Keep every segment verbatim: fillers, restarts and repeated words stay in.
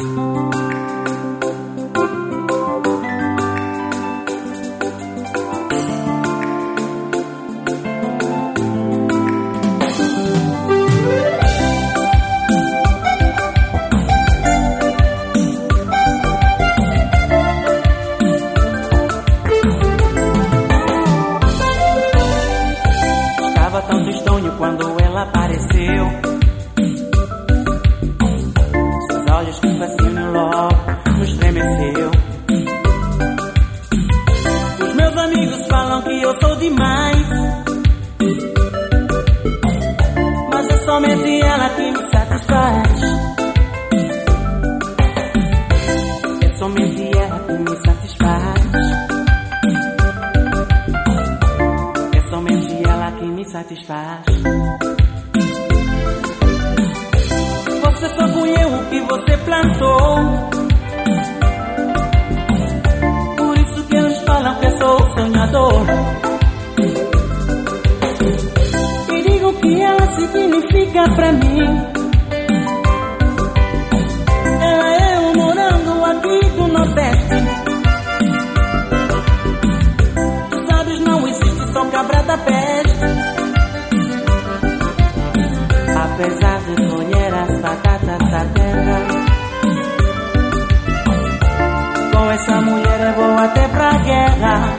Tão tristonho quando ela apareceu. Seus olhos com fascínio logo nos estremeceu. Os meus amigos falam que eu sou demais, mas é somente ela que me satisfaz. É somente ela que me satisfaz. Que me satisfaz. Você só colheu o que você plantou, por isso que eles falam que eu sou sonhador. E digo que ela significa pra mim. Ela é um morango aqui do Nordeste. Tu sabes, não existe só cabra da peste. Apesar de colher as batatas da terra, com essa mulher é boa até pra guerra.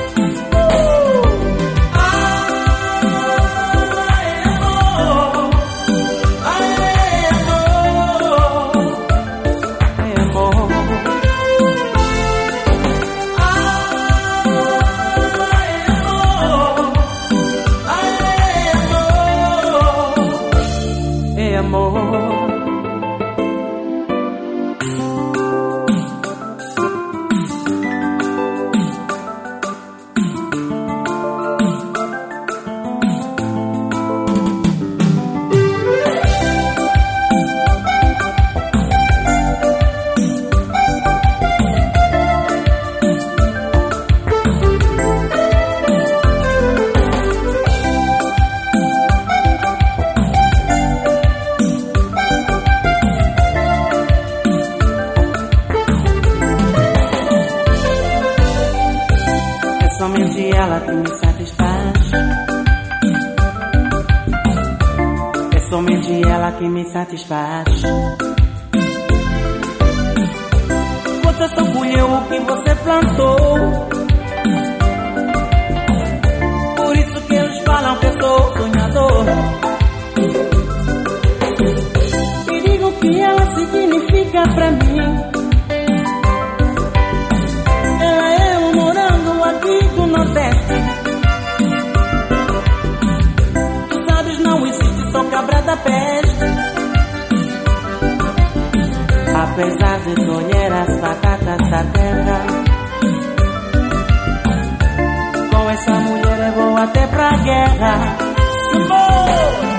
Somente ela que me satisfaz. É somente ela que me satisfaz. Você só colheu o que você plantou, por isso que eles falam que eu sou sonhador. E digo que ela significa pra mim. Tu sabes, não existe só cabra da peste. Apesar de colher as batatas da terra, com essa mulher é boa até pra guerra. Simão!